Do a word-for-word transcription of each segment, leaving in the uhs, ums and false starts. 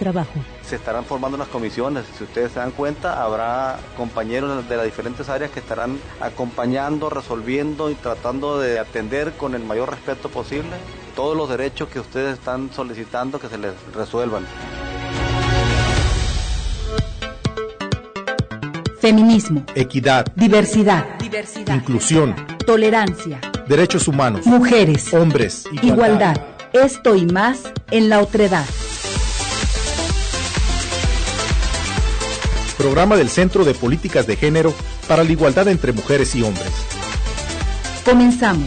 trabajo. Se estarán formando unas comisiones, si ustedes se dan cuenta, habrá compañeros de las diferentes áreas que estarán acompañando, resolviendo y tratando de atender con el mayor respeto posible todos los derechos que ustedes están solicitando que se les resuelvan. Feminismo, equidad, diversidad, diversidad, inclusión, tolerancia, derechos humanos, mujeres, hombres, igualdad. igualdad. Esto y más en La Otredad. Programa del Centro de Políticas de Género para la Igualdad entre Mujeres y Hombres. Comenzamos.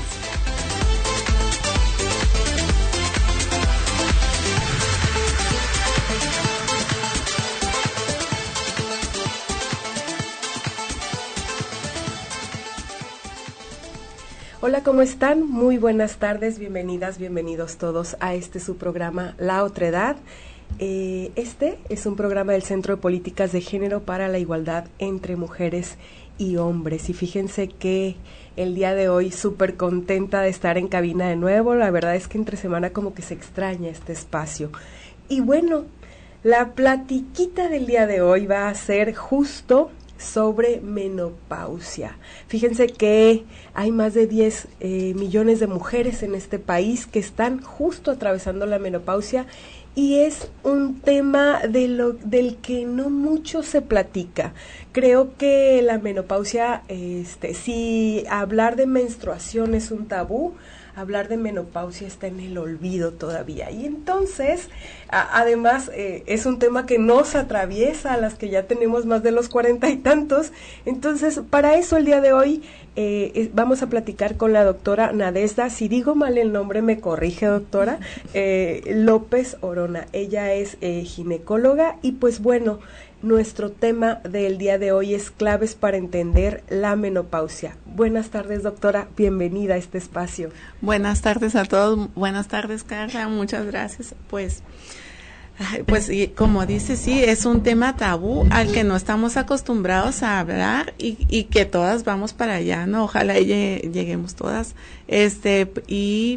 Hola, ¿cómo están? Muy buenas tardes, bienvenidas, bienvenidos todos a este su programa La Otredad. Eh, este es un programa del Centro de Políticas de Género para la Igualdad entre Mujeres y Hombres. Y fíjense que el día de hoy súper contenta de estar en cabina de nuevo. La verdad es que entre semana como que se extraña este espacio. Y bueno, la platiquita del día de hoy va a ser justo sobre menopausia. Fíjense que hay más de diez eh, millones de mujeres en este país que están justo atravesando la menopausia y es un tema de lo, del que no mucho se platica. Creo que la menopausia, este, si hablar de menstruación es un tabú, hablar de menopausia está en el olvido todavía. Y entonces, a, además, eh, es un tema que nos atraviesa a las que ya tenemos más de los cuarenta y tantos. Entonces, para eso el día de hoy eh, es, vamos a platicar con la doctora Nadezhda, si digo mal el nombre me corrige doctora, eh, López Orona. Ella es eh, ginecóloga y pues bueno, nuestro tema del día de hoy es claves para entender la menopausia. Buenas tardes, doctora, bienvenida a este espacio. Buenas tardes a todos, buenas tardes, Carla, muchas gracias. Pues, pues como dice, sí, es un tema tabú al que no estamos acostumbrados a hablar y, y que todas vamos para allá, ¿no? Ojalá lleguemos todas, este, y,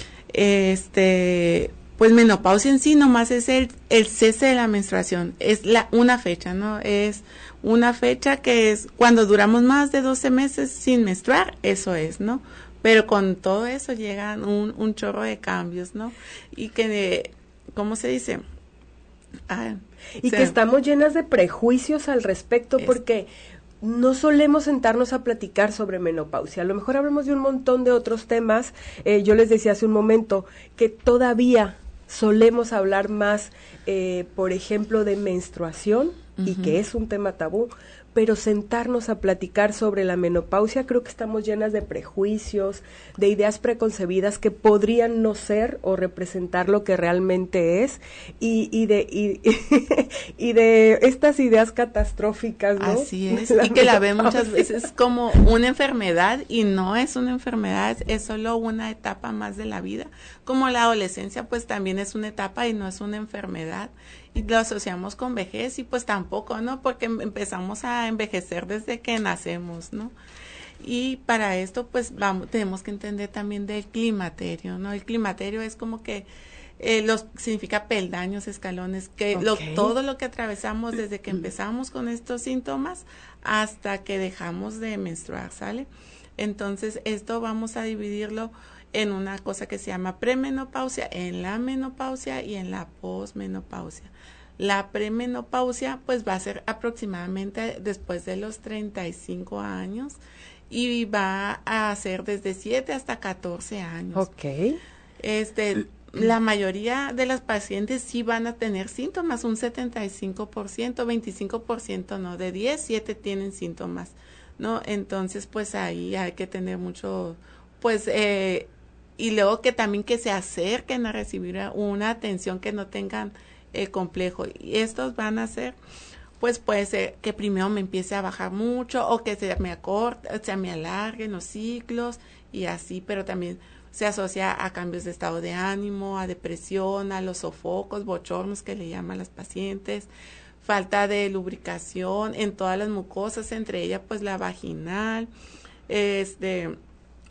este... Pues menopausia en sí nomás es el, el cese de la menstruación, es la una fecha, ¿no? Es una fecha que es cuando duramos más de doce meses sin menstruar, eso es, ¿no? Pero con todo eso llegan un, un chorro de cambios, ¿no? Y que, ¿cómo se dice? Ah, y se, que estamos llenas de prejuicios al respecto es, porque no solemos sentarnos a platicar sobre menopausia. A lo mejor hablamos de un montón de otros temas. Eh, yo les decía hace un momento que todavía solemos hablar más, eh, por ejemplo, de menstruación, uh-huh. y que es un tema tabú, pero sentarnos a platicar sobre la menopausia, creo que estamos llenas de prejuicios, de ideas preconcebidas que podrían no ser o representar lo que realmente es, y, y de y, y de estas ideas catastróficas, ¿no? Así es, y que la ven muchas veces como una enfermedad, y no es una enfermedad, es solo una etapa más de la vida, como la adolescencia pues también es una etapa y no es una enfermedad, y lo asociamos con vejez y pues tampoco, ¿no? Porque empezamos a envejecer desde que nacemos, ¿no? Y para esto pues vamos, tenemos que entender también del climaterio, ¿no? El climaterio es como que eh, los significa peldaños, escalones, que okay. lo, todo lo que atravesamos desde que empezamos con estos síntomas hasta que dejamos de menstruar, ¿sale? Entonces esto vamos a dividirlo en una cosa que se llama premenopausia, en la menopausia y en la posmenopausia. La premenopausia pues va a ser aproximadamente después de los treinta y cinco años y va a ser desde siete hasta catorce años. Okay. Este, la mayoría de las pacientes sí van a tener síntomas, un setenta y cinco por ciento, veinticinco por ciento no, de diez, siete tienen síntomas, ¿no? Entonces pues ahí hay que tener mucho, pues, eh, y luego que también que se acerquen a recibir una atención, que no tengan el complejo, y estos van a ser, pues puede ser que primero me empiece a bajar mucho o que se me acorte, se me alarguen los ciclos y así, pero también se asocia a cambios de estado de ánimo, a depresión, a los sofocos, bochornos que le llaman las pacientes, falta de lubricación en todas las mucosas, entre ellas pues la vaginal, este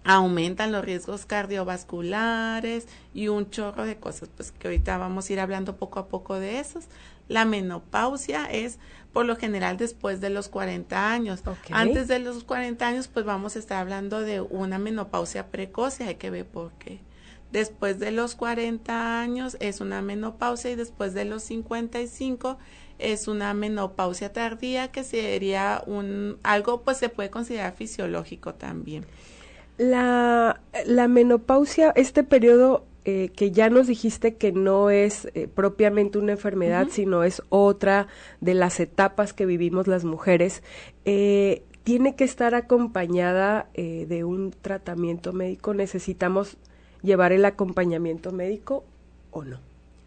aumentan los riesgos cardiovasculares y un chorro de cosas, pues que ahorita vamos a ir hablando poco a poco de esos. La menopausia es por lo general después de los cuarenta años. Okay. Antes de los cuarenta años, pues vamos a estar hablando de una menopausia precoz, y hay que ver por qué. Después de los cuarenta años es una menopausia, y después de los cincuenta y cinco es una menopausia tardía, que sería un algo, pues se puede considerar fisiológico también. La, la menopausia, este periodo eh, que ya nos dijiste que no es eh, propiamente una enfermedad, uh-huh. sino es otra de las etapas que vivimos las mujeres, eh, ¿tiene que estar acompañada eh, de un tratamiento médico? ¿Necesitamos llevar el acompañamiento médico o no?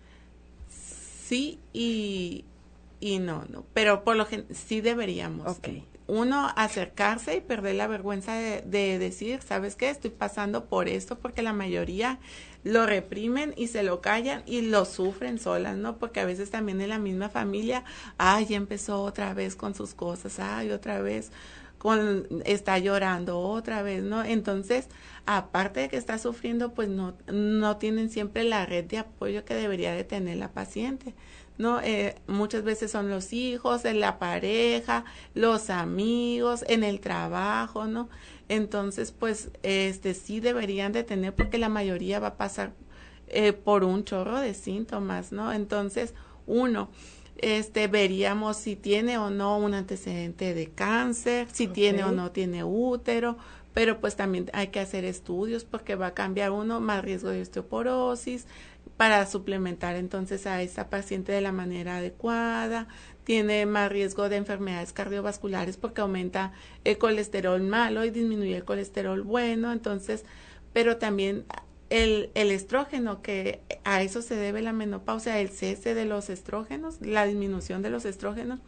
Sí y, y no, no, pero por lo general sí deberíamos. Okay. Uno, acercarse y perder la vergüenza de, de decir, ¿sabes qué? Estoy pasando por esto, porque la mayoría lo reprimen y se lo callan y lo sufren solas, ¿no? Porque a veces también en la misma familia, ay, ya empezó otra vez con sus cosas, ay, otra vez con está llorando otra vez, ¿no? Entonces, aparte de que está sufriendo, pues no, no tienen siempre la red de apoyo que debería de tener la paciente, ¿no? Eh, muchas veces son los hijos, en la pareja, los amigos, en el trabajo, ¿no? Entonces, pues, este sí deberían de tener, porque la mayoría va a pasar eh, por un chorro de síntomas, ¿no? Entonces, uno, este, veríamos si tiene o no un antecedente de cáncer, si okay. tiene o no tiene útero, pero pues también hay que hacer estudios, porque va a cambiar uno, más riesgo de osteoporosis, para suplementar entonces a esa paciente de la manera adecuada. Tiene más riesgo de enfermedades cardiovasculares, porque aumenta el colesterol malo y disminuye el colesterol bueno. Entonces, pero también el, el estrógeno, que a eso se debe la menopausia, el cese de los estrógenos, la disminución de los estrógenos,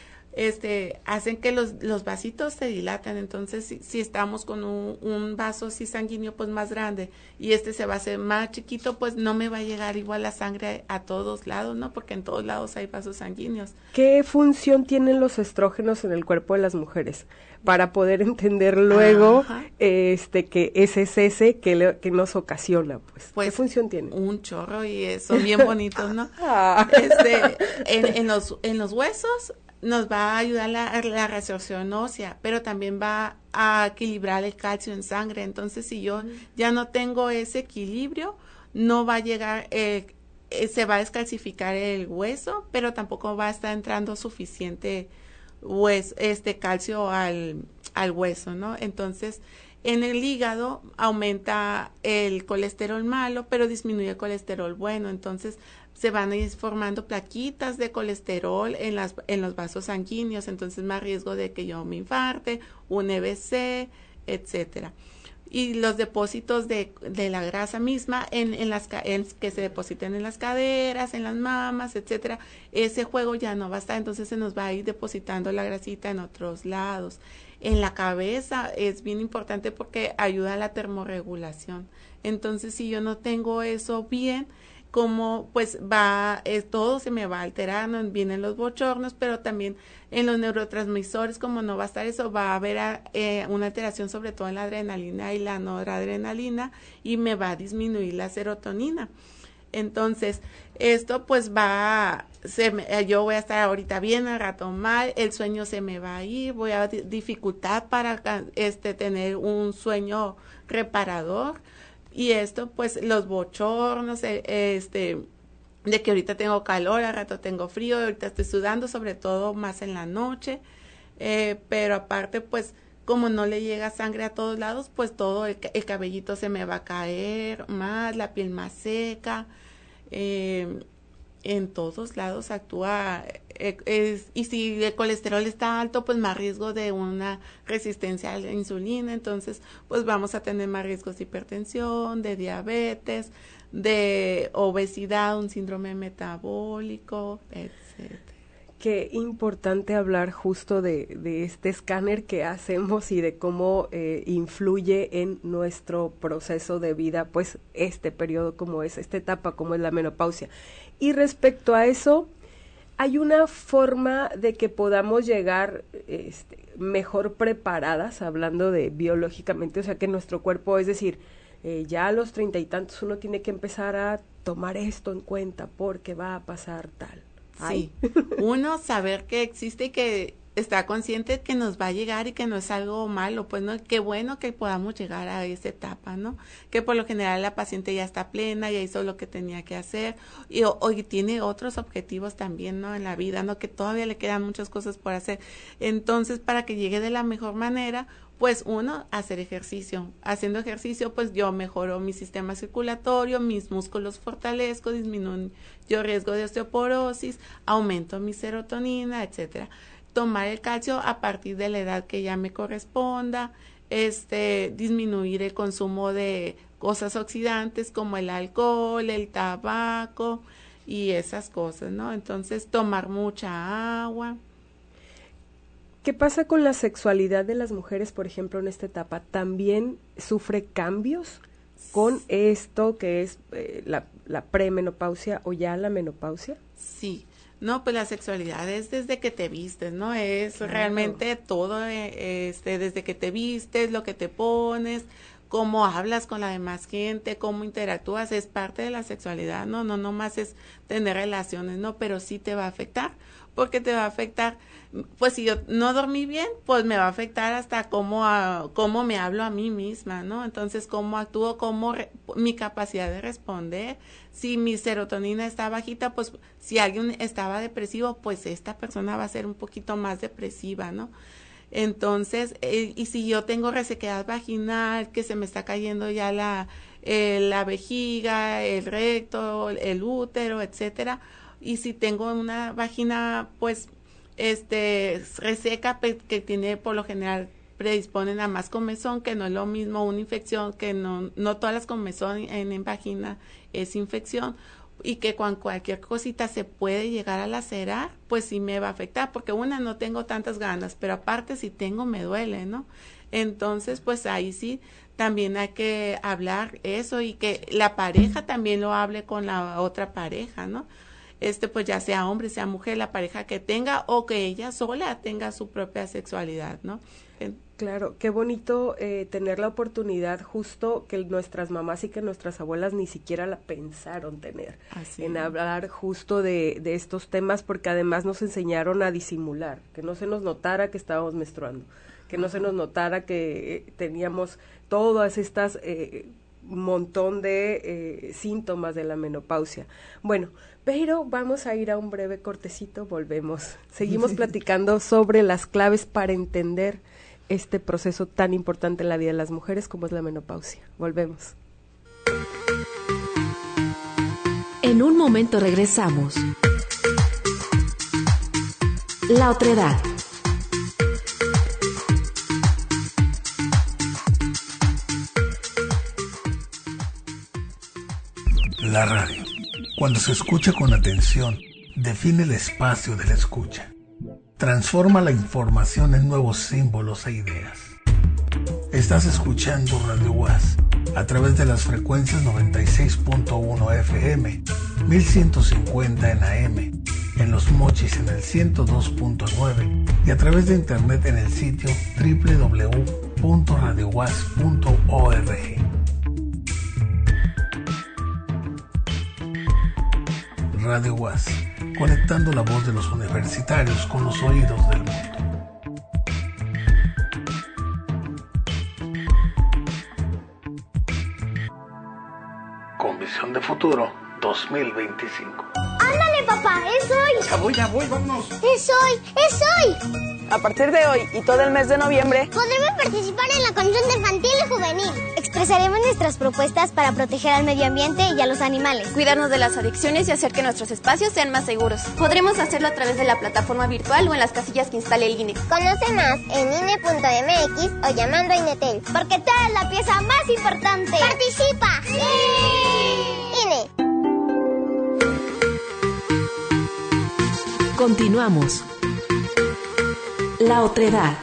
este, hacen que los, los vasitos se dilaten. Entonces, si, si estamos con un, un vaso así sanguíneo pues más grande, y este se va a hacer más chiquito, pues no me va a llegar igual la sangre a todos lados, ¿no? Porque en todos lados hay vasos sanguíneos. ¿Qué función tienen los estrógenos en el cuerpo de las mujeres? Para poder entender luego Ajá. este que ese cese que, le, que nos ocasiona, pues. pues. ¿Qué función tienen? Un chorro, y son bien bonitos, ¿no? este, en, en los, en los huesos nos va a ayudar la, la resorción ósea, pero también va a equilibrar el calcio en sangre. Entonces, si yo ya no tengo ese equilibrio, no va a llegar, eh, eh, se va a descalcificar el hueso, pero tampoco va a estar entrando suficiente hueso, este calcio al, al hueso, ¿no? Entonces, en el hígado aumenta el colesterol malo, pero disminuye el colesterol bueno. Entonces, se van a ir formando plaquitas de colesterol en las en los vasos sanguíneos, entonces más riesgo de que yo me infarte, un E B C, etcétera. Y los depósitos de, de la grasa misma en, en las en, que se depositen en las caderas, en las mamas, etcétera, ese juego ya no va a estar, entonces se nos va a ir depositando la grasita en otros lados. En la cabeza es bien importante porque ayuda a la termorregulación. Entonces, si yo no tengo eso bien, como pues va, eh, todo se me va alterando, vienen los bochornos, pero también en los neurotransmisores, como no va a estar eso, va a haber eh, una alteración sobre todo en la adrenalina y la noradrenalina, y me va a disminuir la serotonina. Entonces, esto pues va, se me, yo voy a estar ahorita bien, al rato mal, el sueño se me va a ir, voy a dificultad para este tener un sueño reparador. Y esto, pues, los bochornos, este, de que ahorita tengo calor, al rato tengo frío, ahorita estoy sudando, sobre todo más en la noche, eh, pero aparte, pues, como no le llega sangre a todos lados, pues todo el, el cabellito se me va a caer más, la piel más seca, eh, en todos lados actúa, eh, es, y si el colesterol está alto, pues más riesgo de una resistencia a la insulina, entonces pues vamos a tener más riesgos de hipertensión, de diabetes, de obesidad, un síndrome metabólico, etcétera. Qué importante hablar justo de, de este escáner que hacemos y de cómo eh, influye en nuestro proceso de vida, pues este periodo como es, esta etapa como es la menopausia. Y respecto a eso, ¿Hay una forma de que podamos llegar este, mejor preparadas, hablando de biológicamente, o sea, que nuestro cuerpo, es decir, eh, ya a los treinta y tantos uno tiene que empezar a tomar esto en cuenta porque va a pasar tal? Sí, uno saber que existe y que está consciente que nos va a llegar y que no es algo malo, pues no, qué bueno que podamos llegar a esa etapa, ¿no? Que por lo general la paciente ya está plena, ya hizo lo que tenía que hacer y hoy tiene otros objetivos también, ¿no? En la vida, ¿no? Que todavía le quedan muchas cosas por hacer. Entonces, para que llegue de la mejor manera, pues uno, hacer ejercicio. Haciendo ejercicio, pues yo mejoro mi sistema circulatorio, mis músculos fortalezco, disminuyo riesgo de osteoporosis, aumento mi serotonina, etcétera. Tomar el calcio a partir de la edad que ya me corresponda, este, disminuir el consumo de cosas oxidantes como el alcohol, el tabaco y esas cosas, ¿no? Entonces, tomar mucha agua. ¿Qué pasa con la sexualidad de las mujeres, por ejemplo, en esta etapa? ¿También sufre cambios con esto que es eh, la, la premenopausia o ya la menopausia? Sí. No, pues la sexualidad es desde que te vistes, ¿no? Es claro. Realmente todo, eh, este, desde que te vistes, lo que te pones, cómo hablas con la demás gente, cómo interactúas, es parte de la sexualidad, ¿no? No, no más es tener relaciones, ¿no? Pero sí te va a afectar, porque te va a afectar, pues si yo no dormí bien, pues me va a afectar hasta cómo, a, cómo me hablo a mí misma, ¿no? Entonces, cómo actúo, cómo re, mi capacidad de responder. Si mi serotonina está bajita, pues si alguien estaba depresivo, pues esta persona va a ser un poquito más depresiva, ¿no? Entonces, eh, y si yo tengo resequedad vaginal, que se me está cayendo ya la, eh, la vejiga, el recto, el útero, etcétera, y si tengo una vagina, pues, este, reseca, que tiene por lo general predisponen a más comezón, que no es lo mismo una infección, que no, no todas las comezón en, en vagina es infección, y que con cualquier cosita se puede llegar a lacerar, pues sí me va a afectar, porque una, no tengo tantas ganas, pero aparte si tengo me duele, ¿no? Entonces, pues ahí sí, también hay que hablar eso y que la pareja también lo hable con la otra pareja, ¿no? Este, pues ya sea hombre, sea mujer, la pareja que tenga o que ella sola tenga su propia sexualidad, ¿no? Claro, qué bonito eh, tener la oportunidad justo que nuestras mamás y que nuestras abuelas ni siquiera la pensaron tener, Así en es. hablar justo de, de estos temas, porque además nos enseñaron a disimular, que no se nos notara que estábamos menstruando, que no se nos notara que eh, teníamos todas estas eh, montón de eh, síntomas de la menopausia. Bueno, pero vamos a ir a un breve cortecito, volvemos. Seguimos platicando sobre las claves para entender este proceso tan importante en la vida de las mujeres como es la menopausia. Volvemos. En un momento regresamos. La otredad. La radio, cuando se escucha con atención, define el espacio de la escucha. Transforma la información en nuevos símbolos e ideas. Estás escuchando Radio UAS a través de las frecuencias noventa y seis punto uno F M, mil ciento cincuenta en A M, en Los Mochis en el ciento dos punto nueve y a través de internet en el sitio doble u doble u doble u punto radio uas punto org. Radio UAS, conectando la voz de los universitarios con los oídos del mundo. Con visión de futuro dos mil veinticinco. ¡Ándale, papá! ¡Es hoy! Ya voy, ya voy, vámonos. ¡Es hoy! ¡Es hoy! A partir de hoy y todo el mes de noviembre podremos participar en la consulta infantil y juvenil. Expresaremos nuestras propuestas para proteger al medio ambiente y a los animales, cuidarnos de las adicciones y hacer que nuestros espacios sean más seguros. Podremos hacerlo a través de la plataforma virtual o en las casillas que instale el I N E. Conoce más en I N E punto M X o llamando a INETEL, porque tú eres la pieza más importante. ¡Participa! ¡Sí! I N E. Continuamos. La otredad.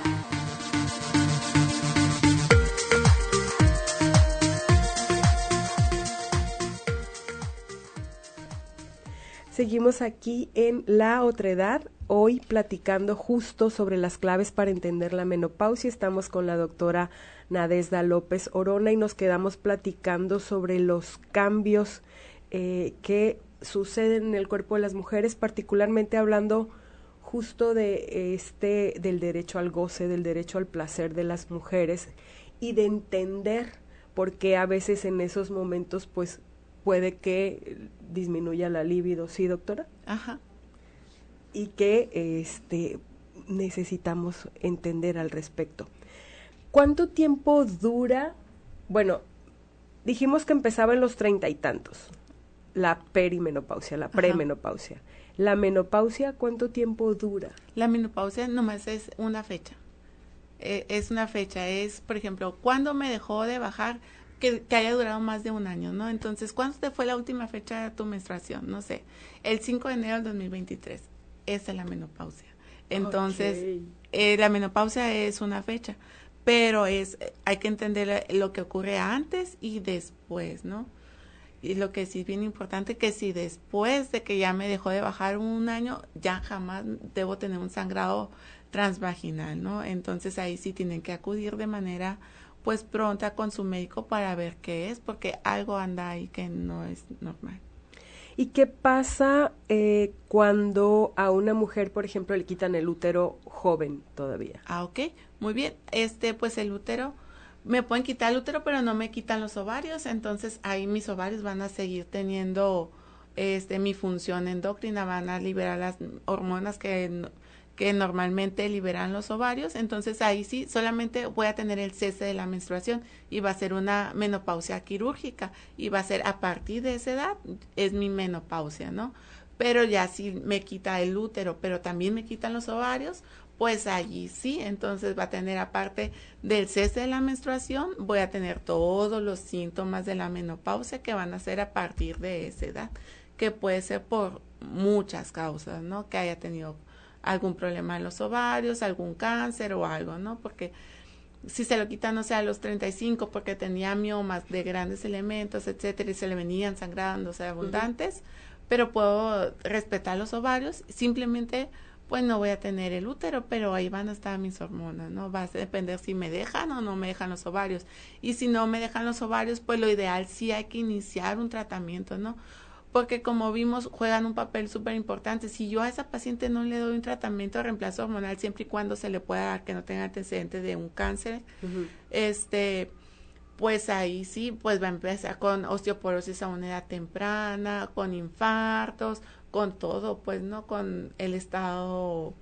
Seguimos aquí en La Otredad, hoy platicando justo sobre las claves para entender la menopausia. Estamos con la doctora Nadezhda López Orona y nos quedamos platicando sobre los cambios eh, que suceden en el cuerpo de las mujeres, particularmente hablando justo de este del derecho al goce, del derecho al placer de las mujeres y de entender por qué a veces en esos momentos pues puede que disminuya la libido, ¿sí, doctora? Ajá. Y que este necesitamos entender al respecto. ¿Cuánto tiempo dura? Bueno, dijimos que empezaba en los treinta y tantos, la perimenopausia, la premenopausia. Ajá. La menopausia, ¿cuánto tiempo dura? La menopausia nomás es una fecha. Eh, es una fecha, es, por ejemplo, ¿cuándo me dejó de bajar? Que, que haya durado más de un año, ¿no? Entonces, ¿cuándo te fue la última fecha de tu menstruación? No sé, el cinco de enero del dos mil veintitrés. Esa es la menopausia. Entonces, okay. eh, la menopausia es una fecha, pero es hay que entender lo que ocurre antes y después, ¿no? Y lo que sí es bien importante, que si después de que ya me dejó de bajar un año, ya jamás debo tener un sangrado transvaginal, ¿no? Entonces, ahí sí tienen que acudir de manera pues pronta con su médico para ver qué es, porque algo anda ahí que no es normal. ¿Y qué pasa eh, cuando a una mujer, por ejemplo, le quitan el útero joven todavía? Ah, ok, muy bien. Este, pues el útero, me pueden quitar el útero, pero no me quitan los ovarios, entonces ahí mis ovarios van a seguir teniendo este mi función endocrina, van a liberar las hormonas que que normalmente liberan los ovarios, entonces ahí sí solamente voy a tener el cese de la menstruación y va a ser una menopausia quirúrgica y va a ser a partir de esa edad es mi menopausia, ¿no? Pero ya si me quita el útero, pero también me quitan los ovarios, pues allí sí, entonces va a tener aparte del cese de la menstruación, voy a tener todos los síntomas de la menopausia que van a ser a partir de esa edad, que puede ser por muchas causas, ¿no? Que haya tenido algún problema en los ovarios, algún cáncer o algo, ¿no? Porque si se lo quitan, no sé, a los treinta y cinco porque tenía miomas de grandes elementos, etcétera, y se le venían sangrándose abundantes, uh-huh. pero puedo respetar los ovarios, simplemente pues no voy a tener el útero, pero ahí van a estar mis hormonas, ¿no? Va a depender si me dejan o no me dejan los ovarios. Y si no me dejan los ovarios, pues lo ideal sí hay que iniciar un tratamiento, ¿no? Porque como vimos, juegan un papel súper importante. Si yo a esa paciente no le doy un tratamiento de reemplazo hormonal, siempre y cuando se le pueda dar que no tenga antecedentes de un cáncer, uh-huh. este, pues ahí sí, pues va a empezar con osteoporosis a una edad temprana, con infartos, con todo, pues, ¿no? Con el estado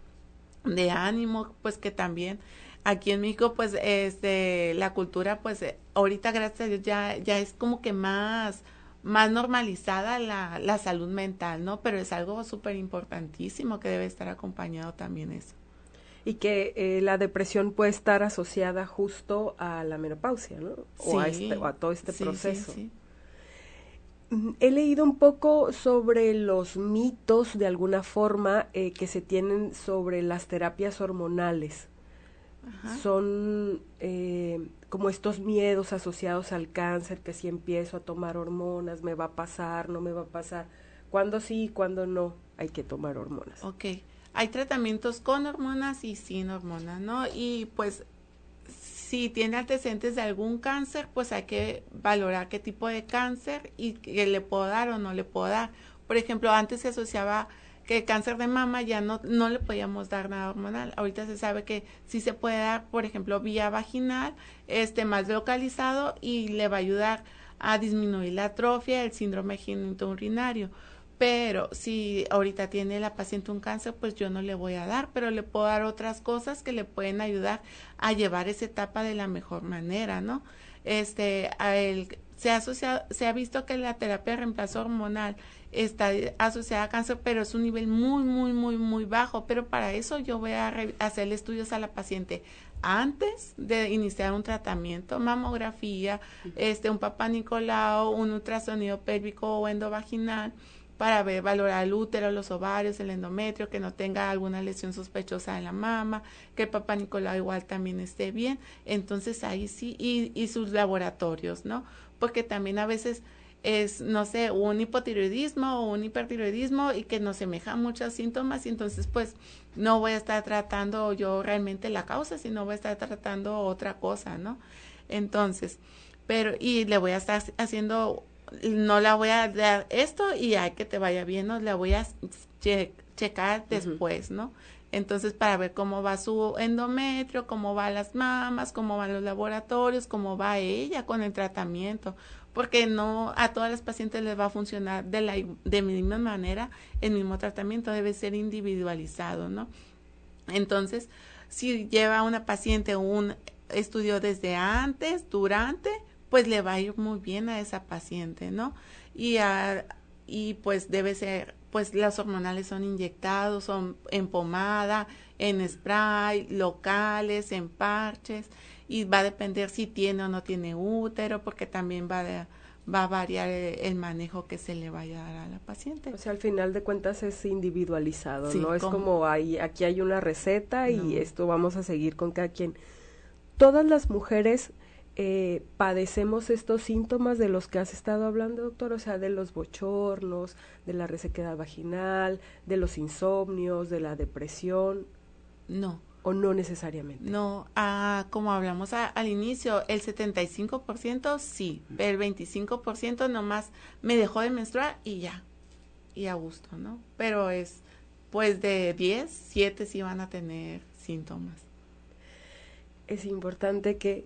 de ánimo, pues que también aquí en México, pues, este, la cultura, pues, ahorita, gracias a Dios, ya, ya es como que más... más normalizada la, la salud mental, ¿no? Pero es algo súper importantísimo que debe estar acompañado también eso. Y que eh, la depresión puede estar asociada justo a la menopausia, ¿no? Sí, o, a este, o a todo este sí, proceso. Sí, sí. He leído un poco sobre los mitos, de alguna forma, eh, que se tienen sobre las terapias hormonales. Ajá. Son eh, como estos miedos asociados al cáncer, que si empiezo a tomar hormonas, me va a pasar, no me va a pasar. Cuando sí y cuando no hay que tomar hormonas. Ok, hay tratamientos con hormonas y sin hormonas, ¿no? Y pues si tiene antecedentes de algún cáncer, pues hay que valorar qué tipo de cáncer y qué le puedo dar o no le puedo dar. Por ejemplo, antes se asociaba que el cáncer de mama ya no, no le podíamos dar nada hormonal. Ahorita se sabe que sí se puede dar, por ejemplo, vía vaginal, este más localizado y le va a ayudar a disminuir la atrofia, el síndrome genitourinario. Pero si ahorita tiene la paciente un cáncer, pues yo no le voy a dar, pero le puedo dar otras cosas que le pueden ayudar a llevar esa etapa de la mejor manera, ¿no? Este, a el, se ha asociado, se ha visto que la terapia de reemplazo hormonal está asociada a cáncer, pero es un nivel muy, muy, muy, muy bajo. Pero para eso yo voy a re- hacerle estudios a la paciente antes de iniciar un tratamiento, mamografía, este, un Papá Nicolau, un ultrasonido pélvico o endovaginal, para ver, valorar el útero, los ovarios, el endometrio, que no tenga alguna lesión sospechosa en la mama, que el Papá Nicolau igual también esté bien. Entonces ahí sí, y, y sus laboratorios, ¿no? Porque también a veces es, no sé, un hipotiroidismo o un hipertiroidismo y que nos semeja muchos síntomas, y entonces pues no voy a estar tratando yo realmente la causa, sino voy a estar tratando otra cosa, ¿no? Entonces, pero, y le voy a estar haciendo, no la voy a dar esto y hay que te vaya bien, no, la voy a che checar después, ¿no? Entonces, para ver cómo va su endometrio, cómo van las mamas, cómo van los laboratorios, cómo va ella con el tratamiento, porque no a todas las pacientes les va a funcionar de la de misma manera el mismo tratamiento, debe ser individualizado, ¿no? Entonces, si lleva una paciente un estudio desde antes, durante, pues le va a ir muy bien a esa paciente, ¿no? Y, a, y pues debe ser, pues las hormonales son inyectados, son en pomada, en spray, locales, en parches, y va a depender si tiene o no tiene útero, porque también va a, va a variar el, el manejo que se le vaya a dar a la paciente. O sea, al final de cuentas es individualizado, sí, ¿no? Es como, como hay, aquí hay una receta y no. esto vamos a seguir con cada quien. Todas las mujeres eh, padecemos estos síntomas de los que has estado hablando, doctor, o sea, de los bochornos, de la resequedad vaginal, de los insomnios, de la depresión. No. ¿O no necesariamente? No, ah, como hablamos a, al inicio, el setenta y cinco por ciento sí, el veinticinco por ciento nomás me dejó de menstruar y ya, y a gusto, ¿no? Pero es, pues de diez, siete sí van a tener síntomas. Es importante que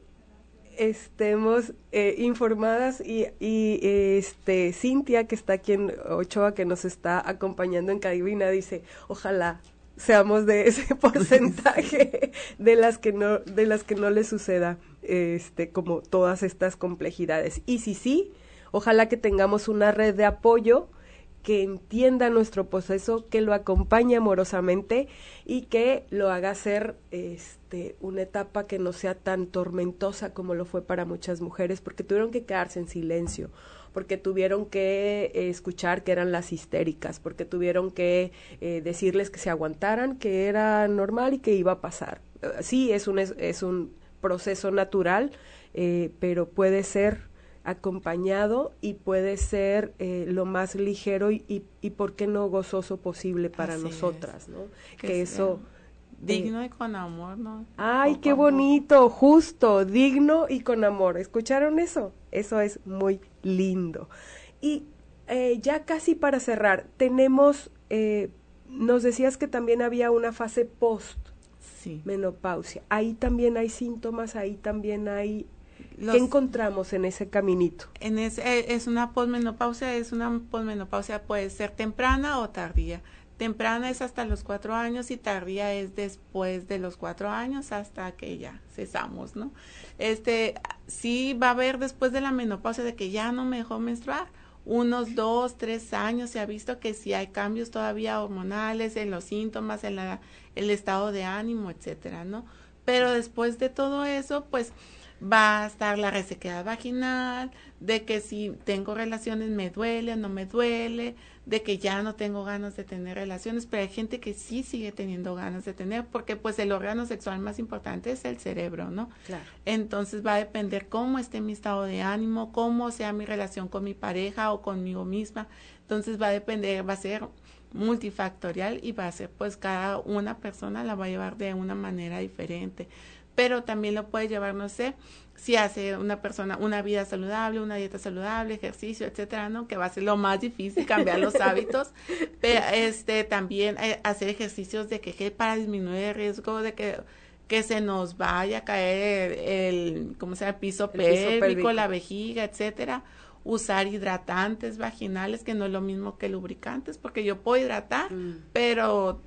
estemos eh, informadas y, y este Cintia, que está aquí en Ochoa, que nos está acompañando en cabina, dice, ojalá seamos de ese porcentaje de las que no de las que no le suceda este como todas estas complejidades. Y si sí, ojalá que tengamos una red de apoyo que entienda nuestro proceso, que lo acompañe amorosamente y que lo haga ser este una etapa que no sea tan tormentosa como lo fue para muchas mujeres, porque tuvieron que quedarse en silencio, porque tuvieron que eh, escuchar que eran las histéricas, porque tuvieron que eh, decirles que se aguantaran, que era normal y que iba a pasar. Uh, sí, es un, es, es un proceso natural, eh, pero puede ser acompañado y puede ser eh, lo más ligero y, y, y por qué no gozoso posible para Así nosotras, es. ¿no? Que, que eso... Digno eh, y con amor, ¿no? ¡Ay, Poco qué bonito! Justo, digno y con amor. ¿Escucharon eso? Eso es muy lindo. Y eh, ya casi para cerrar, tenemos, eh, nos decías que también había una fase post sí. menopausia. Ahí también hay síntomas, ahí también hay... Los, ¿Qué encontramos en ese caminito? En ese, es una posmenopausia, es una posmenopausia puede ser temprana o tardía. Temprana es hasta los cuatro años y tardía es después de los cuatro años hasta que ya cesamos, ¿no? Este, sí va a haber después de la menopausia de que ya no me dejó menstruar, unos dos, tres años se ha visto que sí hay cambios todavía hormonales en los síntomas, en la, el estado de ánimo, etcétera, ¿no? Pero después de todo eso, pues va a estar la resequedad vaginal, de que si tengo relaciones me duele o no me duele, de que ya no tengo ganas de tener relaciones, pero hay gente que sí sigue teniendo ganas de tener, porque pues el órgano sexual más importante es el cerebro, ¿no? Claro. Entonces va a depender cómo esté mi estado de ánimo, cómo sea mi relación con mi pareja o conmigo misma, entonces va a depender, va a ser multifactorial y va a ser pues cada una persona la va a llevar de una manera diferente. Pero también lo puede llevar, no sé, si hace una persona una vida saludable, una dieta saludable, ejercicio, etcétera, ¿no? Que va a ser lo más difícil cambiar los hábitos, pero este también eh, hacer ejercicios de que para disminuir el riesgo de que que se nos vaya a caer el, el ¿cómo se llama? Piso, el piso pélvico, pélvico, la vejiga, etcétera. Usar hidratantes vaginales, que no es lo mismo que lubricantes, porque yo puedo hidratar, mm. pero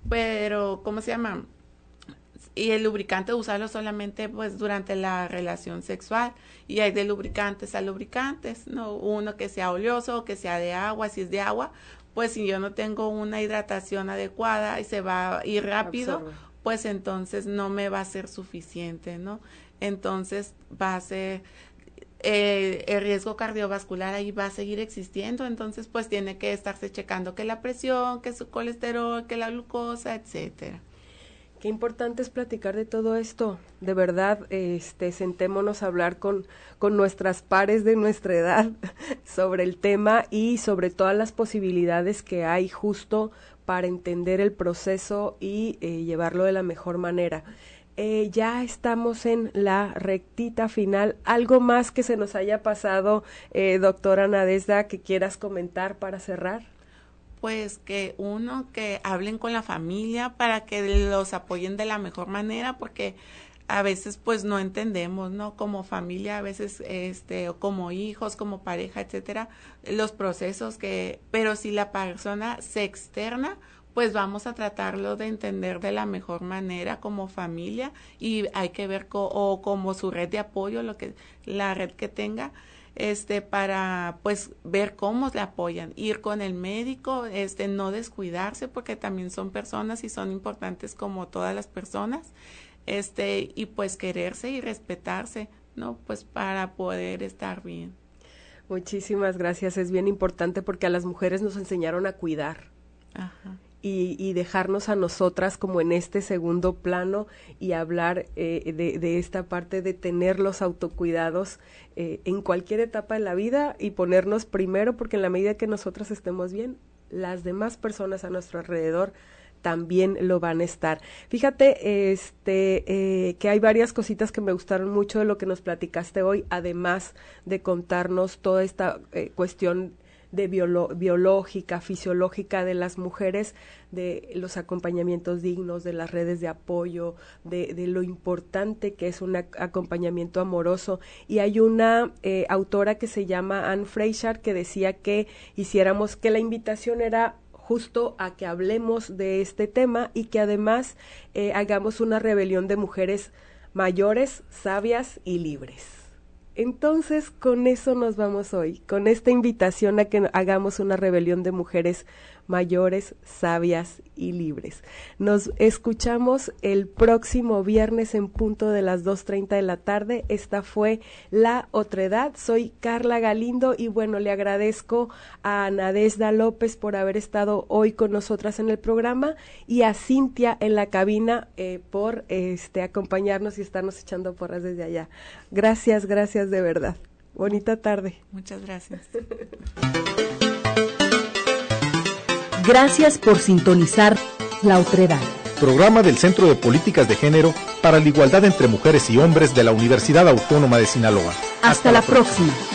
pero ¿cómo se llama? Y el lubricante usarlo solamente pues durante la relación sexual, y hay de lubricantes a lubricantes, no uno que sea oleoso o que sea de agua. Si es de agua, pues si yo no tengo una hidratación adecuada y se va a ir rápido, absorbe, pues entonces no me va a ser suficiente, ¿no? Entonces va a ser eh, el riesgo cardiovascular ahí va a seguir existiendo, entonces pues tiene que estarse checando que la presión, que su colesterol, que la glucosa, etcétera. Qué importante es platicar de todo esto. De verdad, este, sentémonos a hablar con, con nuestras pares de nuestra edad sobre el tema y sobre todas las posibilidades que hay justo para entender el proceso y eh, llevarlo de la mejor manera. Eh, ya estamos en la rectita final. ¿Algo más que se nos haya pasado, eh, doctora Nadezhda, que quieras comentar para cerrar? Pues que uno, que hablen con la familia para que los apoyen de la mejor manera, porque a veces pues no entendemos, ¿no? Como familia, a veces, este, o como hijos, como pareja, etcétera, los procesos que, pero si la persona se externa, pues vamos a tratarlo de entender de la mejor manera como familia, y hay que ver co o como su red de apoyo, lo que, la red que tenga, este, para pues ver cómo le apoyan, ir con el médico, este, no descuidarse, porque también son personas y son importantes como todas las personas, este, y pues quererse y respetarse, ¿no? Pues para poder estar bien. Muchísimas gracias, es bien importante porque a las mujeres nos enseñaron a cuidar. Ajá. Y, y dejarnos a nosotras como en este segundo plano y hablar eh, de, de esta parte de tener los autocuidados eh, en cualquier etapa de la vida y ponernos primero, porque en la medida que nosotras estemos bien, las demás personas a nuestro alrededor también lo van a estar. Fíjate, este, eh, que hay varias cositas que me gustaron mucho de lo que nos platicaste hoy, además de contarnos toda esta eh, cuestión de biolo biológica, fisiológica de las mujeres, de los acompañamientos dignos, de las redes de apoyo, de, de lo importante que es un acompañamiento amoroso. Y hay una eh, autora que se llama Anne Fraser que decía que hiciéramos, que la invitación era justo a que hablemos de este tema y que además eh, hagamos una rebelión de mujeres mayores, sabias y libres. Entonces, con eso nos vamos hoy, con esta invitación a que hagamos una rebelión de mujeres mayores, sabias y libres. Nos escuchamos el próximo viernes en punto de las dos treinta de la tarde. Esta fue La Otredad. Soy Carla Galindo y bueno, le agradezco a Nadezhda López por haber estado hoy con nosotras en el programa y a Cintia en la cabina eh, por este acompañarnos y estarnos echando porras desde allá. Gracias, gracias de verdad. Bonita tarde. Muchas gracias. Gracias por sintonizar La Otredad, programa del Centro de Políticas de Género para la Igualdad entre Mujeres y Hombres de la Universidad Autónoma de Sinaloa. Hasta, Hasta la próxima. próxima.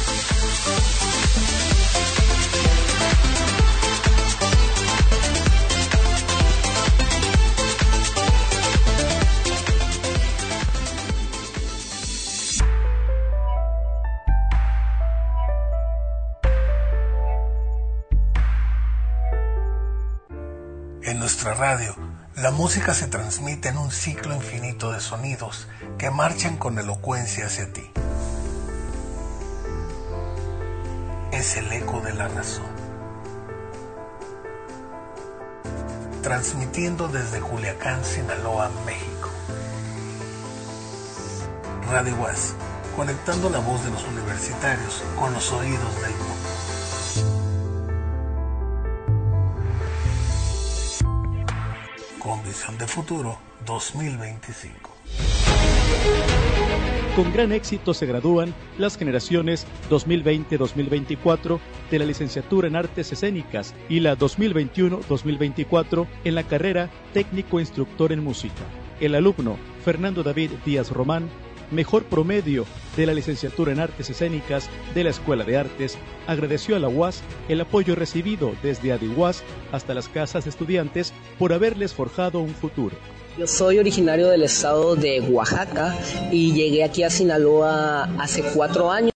En nuestra radio, la música se transmite en un ciclo infinito de sonidos que marchan con elocuencia hacia ti. Es el eco de la razón. Transmitiendo desde Culiacán, Sinaloa, México. Radio UAS, conectando la voz de los universitarios con los oídos del mundo. Con visión de futuro dos mil veinticinco. Con gran éxito se gradúan las generaciones dos mil veinte dos mil veinticuatro de la licenciatura en Artes Escénicas y la dos mil veintiuno dos mil veinticuatro en la carrera Técnico Instructor en Música. El alumno Fernando David Díaz Román, mejor promedio de la licenciatura en Artes Escénicas de la Escuela de Artes, agradeció a la UAS el apoyo recibido desde ADIUAS hasta las casas de estudiantes por haberles forjado un futuro. Yo soy originario del estado de Oaxaca y llegué aquí a Sinaloa hace cuatro años.